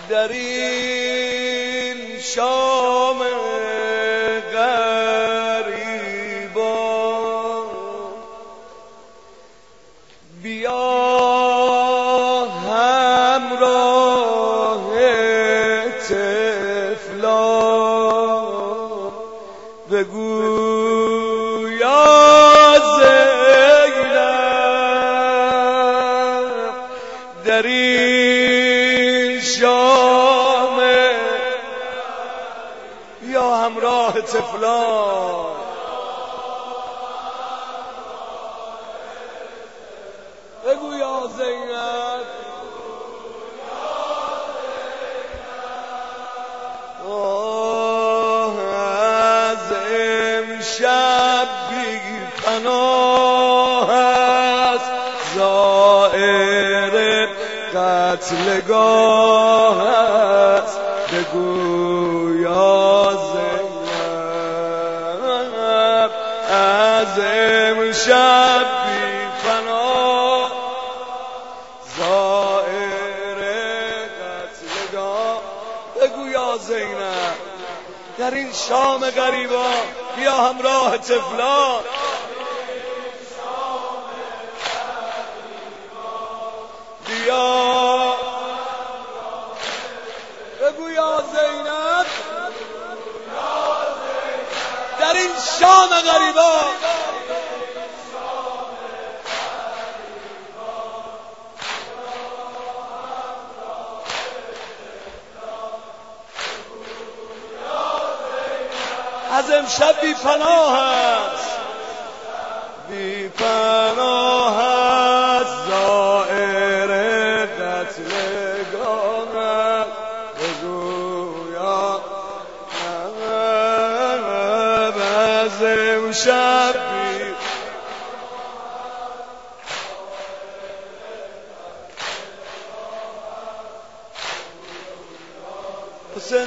در این شام غریبان بیا همراه طفلان بگو یا زینب در این شام یا همراه طفلان بگو یا زینب از امشب بی پناه است زائر قتلگاه است بگو یا زینب از امشب بی پناه زائر قتلگاه بگو یا زینب در این شام غریبان بیا همراه طفلان بیا بگو یا زینب در این شام غریبان از امشب بی پناه است بی پناه است زائر قتلگاه بگو یا از امشب بی حسین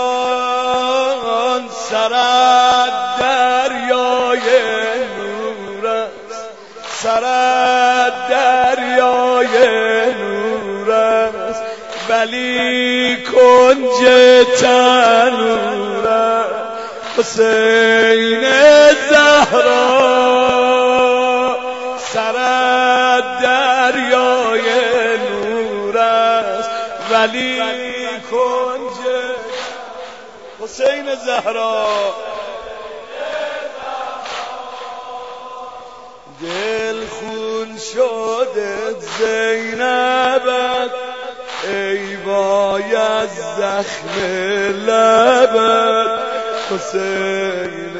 جان سرت دریای نور است سرت دریای نور است ولی کنج تنور است حسین زهرا سرت دریای نور است ولی کنج حسین زهرا دل خون شده زینبت ای وای از زخم لبت حسین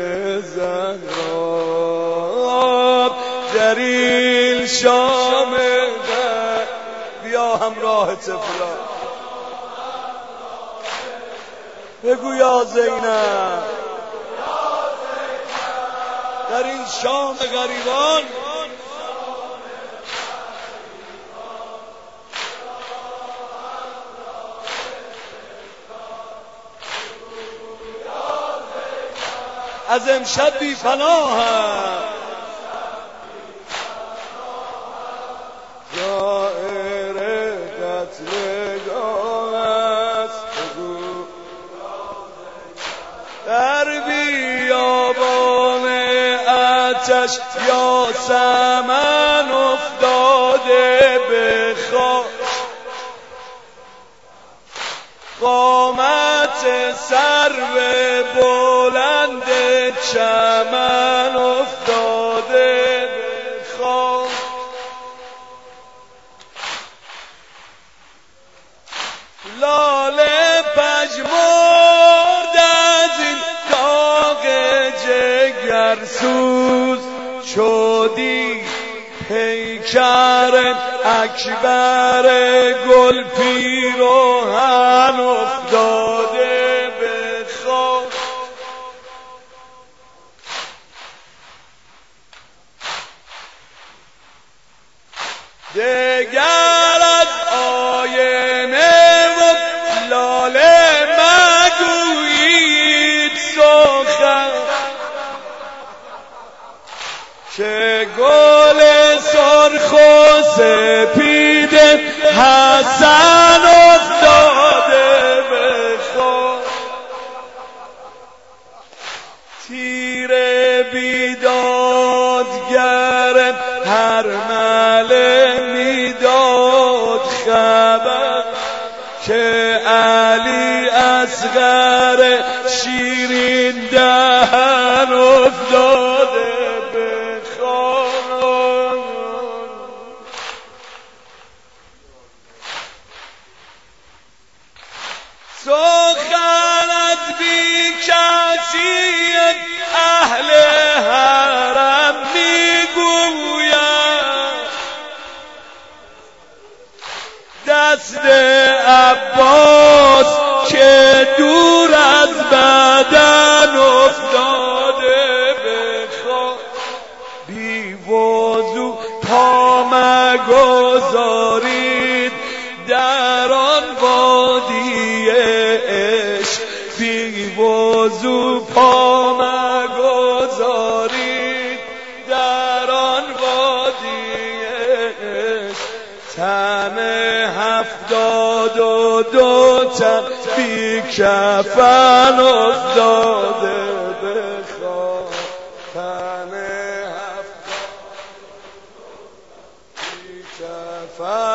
زهرا در این شام بیا همراه طفلان بگو یا زینب در این شام غریبان از امشب بی پناه زائر قتلگاه است بگو در بیابان آتش یاسمن افتاده به خاک قامت سرو بلند چمن افتاده به خاک لاله پژمرد از این داغ جگرسوز شدی پیکر اکبر گل پیراهن افتاده به خاک دگر از آینه و لاله مگویید سخن که گل سرخ و سپید حسن افتاده که علی اصغر شیرین دهن افتاده به خان. سخنت بی کسیت اهل حرم میگوید، دست عباس که دور از بدن افتاده به خاک. بی وضو پا مگذارید در آن وادی عشق، بی وضو پا مگذارید در آن وادی عشق. تن 72 تن بی کفن افتاده به خاک. تن 72 بی کفن